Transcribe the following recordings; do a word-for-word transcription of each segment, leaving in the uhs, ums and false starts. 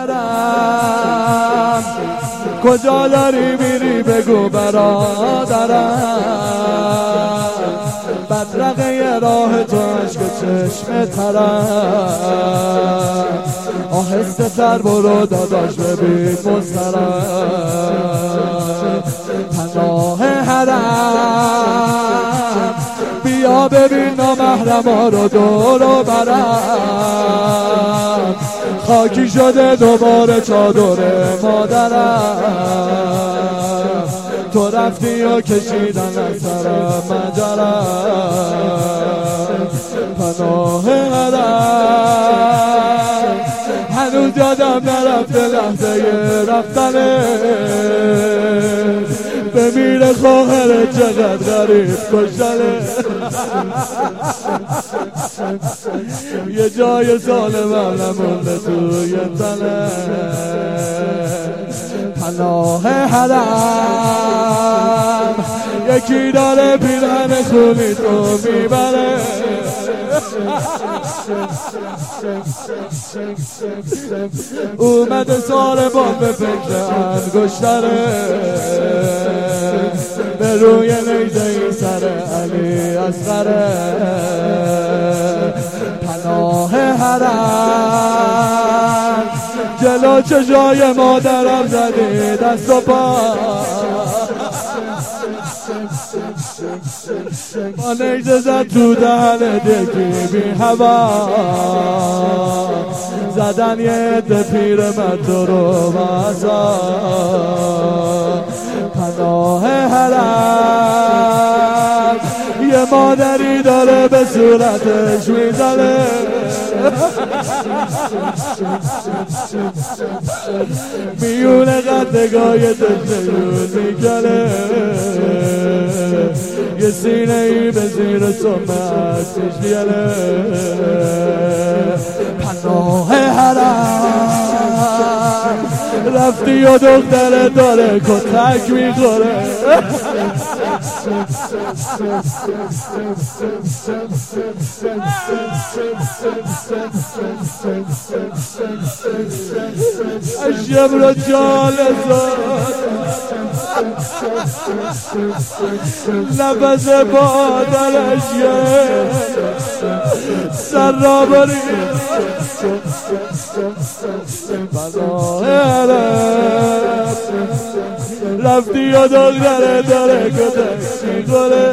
حرم کجا داری میری بگو برادرم، بدرقه راه تو عشق چشم ترم، آهسته تر برو داداش ببین مسترم، پناه حرم بیا ببین نامحرما رو دور و برم، خاکی شده دوباره چادر مادرم، تو رفتی و کشیدن از سرم مجرم، پناه حرم هنوز یادم نرفته لحظه رفتنه، بمیره خواهر چقدر غریب کشتنه، یه جای سالمم نمونده توی تنه، پناه حرم یکی داره پیرهن خونی تو میبره، اومده ساربان به فکر انگشتره، به روی نیزه این سر علی اصغره، پناه حرم جلو چشای مادرم زدی دست و پا، با نیزه زد تو دهن دکی بی هوا، زدن یه عده پیر من تو رو بازا، پناه حرم یه مادری داره به صورتش میزنه، میونه قدگاه دلشون میکنه، یه سینه ای به زیر سمه هستش بیاره، پناه حرم رفتی و دختر داره کتک میخوره، اشیم رو جالزاد نفس بادرش یه سر را بری، رفتی و دختر داره کتک میخوره،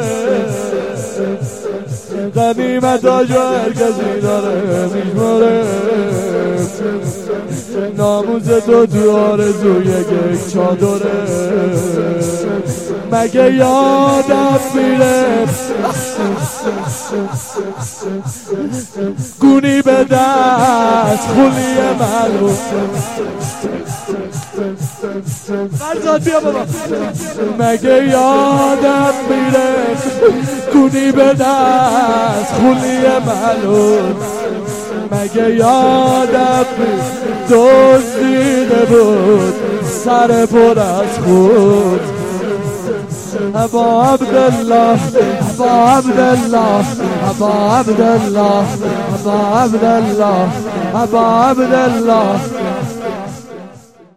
غنیمت آجو هر کسی داره میشماره، ناموز تو تو آرزوی یک چادره، مگه یادم میره گونی به دست خولی معلوم، فرزاد بیا بابا، مگه یادم میره گونی به دست خولی معلوم، مگه یادم دزدیده بود سر پر از خود، ابا عبدالله ابا عبدالله ابا عبدالله ابا عبدالله ابا عبدالله